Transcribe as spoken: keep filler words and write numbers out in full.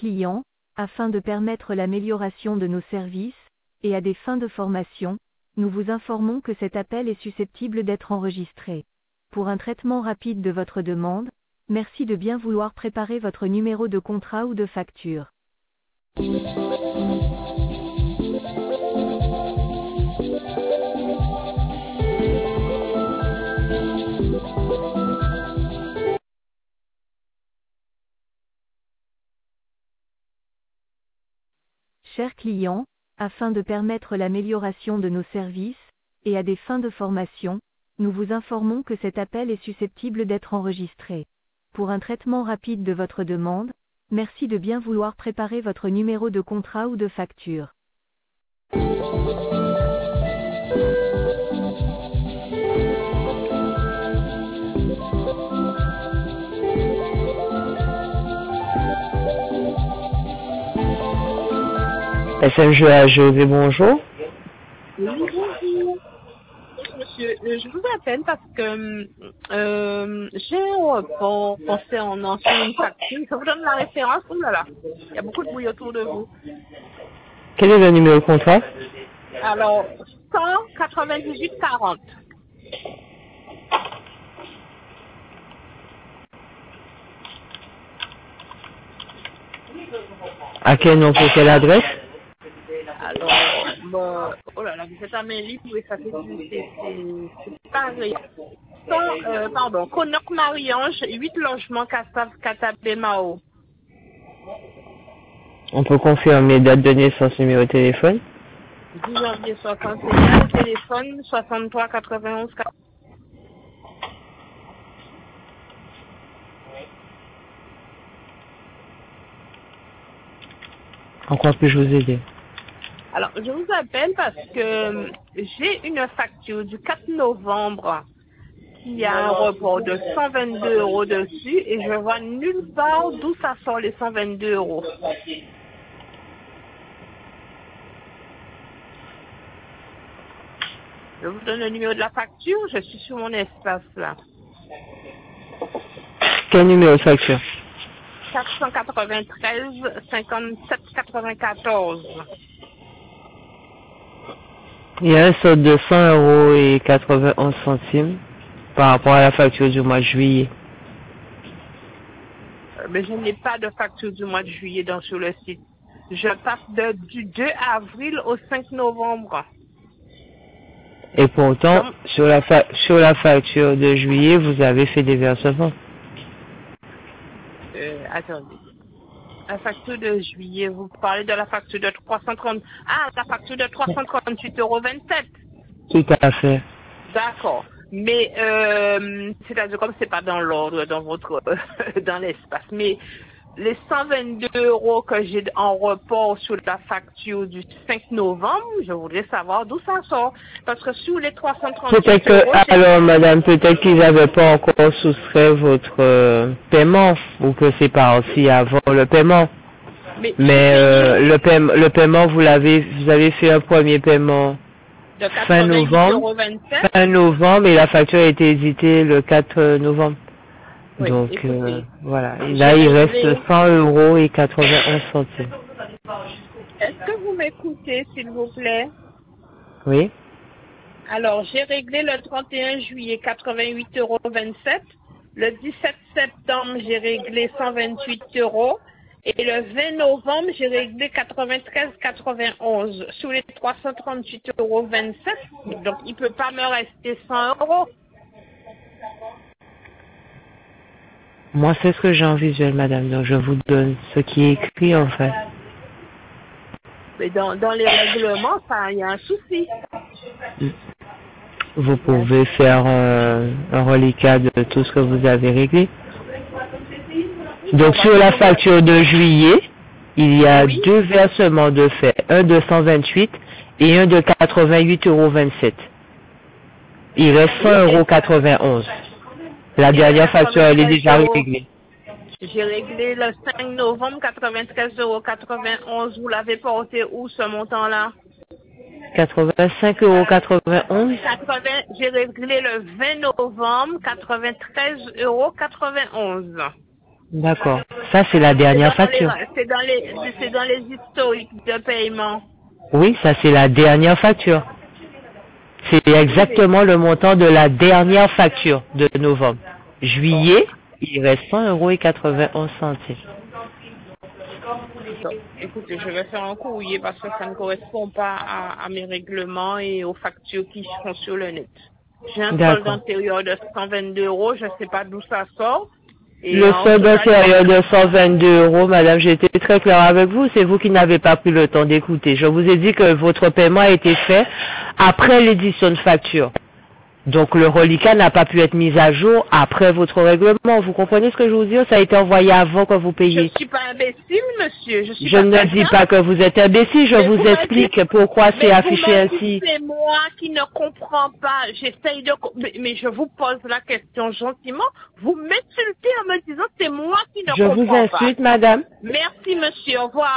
clients, afin de permettre l'amélioration de nos services, et à des fins de formation, nous vous informons que cet appel est susceptible d'être enregistré. Pour un traitement rapide de votre demande, merci de bien vouloir préparer votre numéro de contrat ou de facture. Chers clients, afin de permettre l'amélioration de nos services, et à des fins de formation, nous vous informons que cet appel est susceptible d'être enregistré. Pour un traitement rapide de votre demande, merci de bien vouloir préparer votre numéro de contrat ou de facture. S M G A G V, bonjour. Oui, bonjour. Monsieur, euh, je vous appelle parce que euh, j'ai un report concernant sur une facture. Ça vous donne la référence? Oh là là, il y a beaucoup de bruit autour de vous. Quel est le numéro de contrat? Alors, cent quatre-vingt-dix-huit quarante. À quel nom, pour quelle adresse? Alors, bon, oh là là, vous êtes à main libre, oui, ça fait c'est c'est pareil. cent, euh, pardon, Connoc Marie-Ange, huit logements Castav Katabé Mao. On peut confirmer date de naissance, numéro de téléphone? dix janvier soixante et un, téléphone soixante-trois quatre-vingt-onze. En quoi puis-je vous aider? Alors, je vous appelle parce que j'ai une facture du quatre novembre qui a un report de cent vingt-deux euros dessus et je vois nulle part d'où ça sort les cent vingt-deux euros. Je vous donne le numéro de la facture, je suis sur mon espace là. Quel numéro de facture? quatre cent quatre-vingt-treize cinquante-sept quatre-vingt-quatorze. Il y a un solde de cent euros et quatre-vingt-onze centimes par rapport à la facture du mois de juillet. Mais je n'ai pas de facture du mois de juillet dans, sur le site. Je passe de, du deux avril au cinq novembre. Et pourtant, Donc, sur la, fa sur la facture de juillet, vous avez fait des versements. Euh, attendez. La facture de juillet, vous parlez de la facture de trois cent trente. Ah, la facture de trois cent trente-huit euros vingt-sept. Tout à fait. D'accord. Mais, euh, c'est-à-dire comme c'est pas dans l'ordre, dans votre, dans l'espace. Mais les cent vingt-deux euros que j'ai en report sur la facture du cinq novembre, je voudrais savoir d'où ça sort. Parce que sur les trois cent trente-huit Peut-être que, euros, alors madame, peut-être qu'ils n'avaient pas encore soustrait votre euh, paiement, ou que c'est parti avant le paiement. mais, Mais euh, le, paie le paiement, vous l'avez, vous avez fait un premier paiement de fin quatre-vingt-huit novembre, euros vingt-sept. fin novembre, et la facture a été éditée le quatre novembre. Oui, Donc écoutez, euh, voilà, et là il reste cent euros et quatre-vingt-onze centimes. est-ce que vous m'écoutez, s'il vous plaît? Oui. Alors, j'ai réglé le trente et un juillet quatre-vingt-huit euros vingt-sept. Le dix-sept septembre, j'ai réglé cent vingt-huit euros. Et le vingt novembre, j'ai réglé quatre-vingt-treize quatre-vingt-onze sur les trois cent trente-huit euros vingt-sept. Donc, il ne peut pas me rester cent euros. Moi, c'est ce que j'ai en visuel, madame, donc je vous donne ce qui est écrit, en fait. Mais dans, dans les règlements, ça, il y a un souci. Vous pouvez faire euh, un reliquat de tout ce que vous avez réglé. Donc, sur la facture de juillet, il y a Oui. deux versements de fait, un de cent vingt-huit et un de quatre-vingt-huit euros vingt-sept. Il reste cent euros quatre-vingt-onze. La dernière facture, elle est déjà réglée. J'ai réglé le cinq novembre, quatre-vingt-treize euros quatre-vingt-onze. Vous l'avez porté où, ce montant-là? quatre-vingt-cinq euros quatre-vingt-onze. J'ai réglé le vingt novembre, quatre-vingt-treize euros quatre-vingt-onze. D'accord. Ça, c'est la dernière C'est dans facture. les, c'est dans les, c'est dans les historiques de paiement. Oui, ça, c'est la dernière facture. C'est exactement le montant de la dernière facture de novembre. Juillet, il reste cent euros et quatre-vingt-onze centimes. Donc, écoutez, je vais faire un courrier parce que ça ne correspond pas à, à mes règlements et aux factures qui seront sur le net. J'ai un solde D'accord. antérieur de cent vingt-deux euros, je ne sais pas d'où ça sort. Et Le en solde total, antérieur de cent vingt-deux euros, madame, j'ai été très claire avec vous, c'est vous qui n'avez pas pris le temps d'écouter. Je vous ai dit que votre paiement a été fait après l'édition de facture. Donc le reliquat n'a pas pu être mis à jour après votre règlement. Vous comprenez ce que je vous dis? Ça a été envoyé avant que vous je payiez. ne suis pas imbécile, monsieur. Je suis Je pas ne dis quelqu'un. pas que vous êtes imbécile, je Mais vous vous me explique dites- pourquoi c'est Mais vous affiché me dites ainsi. c'est moi qui ne comprends pas. J'essaye de... co- Mais, mais je vous pose la question gentiment. Vous m'insultez en me disant c'est moi qui ne Je vous comprends pas. insulte, madame. Merci, monsieur. Au revoir.